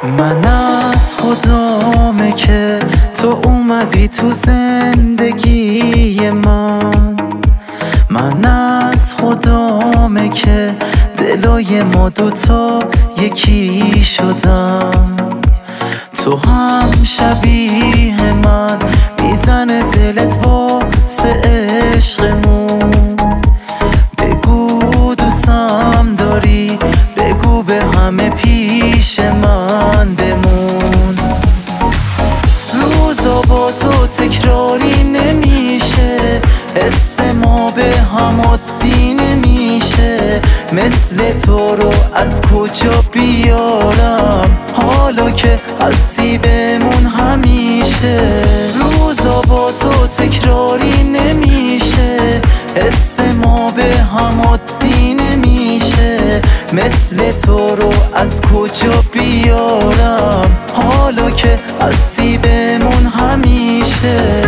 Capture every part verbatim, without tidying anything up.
من از خدامه که تو اومدی تو زندگی من. من از خدامه که دلای ما دوتا یکی شدن. تو هم شبیه من میزنه دلت واسه عشقمون. بگو دوستم داری، بگو به همه پیش من بمون. روزا با تو تکراری نمیشه، حس ما به هم عادی نمیشه. مثل تو رو از کجا بیارم، حالا که هستی بمون همیشه. روزا با تو تکراری نمیشه، حس ما به هم عادی نمیشه. مثل تو رو از کجا بیارم، حالا که هستی بمون همیشه.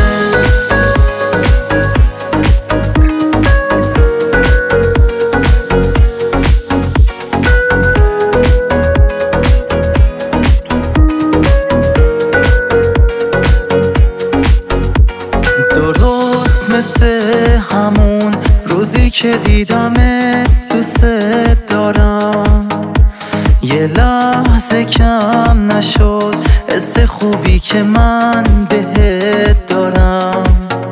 درست مثل همون روزی که دیدمت دوست دارم. یه لحظه کم نشد حس خوبی که من بهت دارم.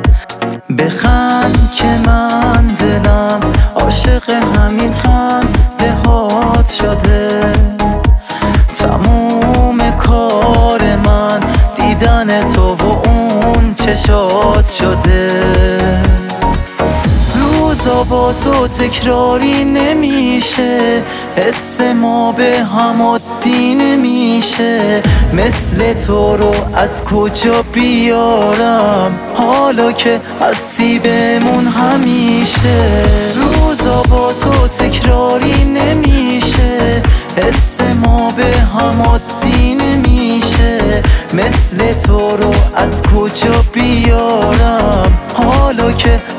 بخند که من دلم عاشق همین خنده هات شده. تموم کار من دیدن تو و اون چشات شده. روزا با تو تکراری نمیشه، حس ما به هم عادی نمیشه. مثل تو رو از کجا بیارم، حالا که هستی بمون همیشه. روزا با تو تکراری نمیشه، حس ما به هم عادی نمیشه. مثل تو رو از کجا بیارم، حالا که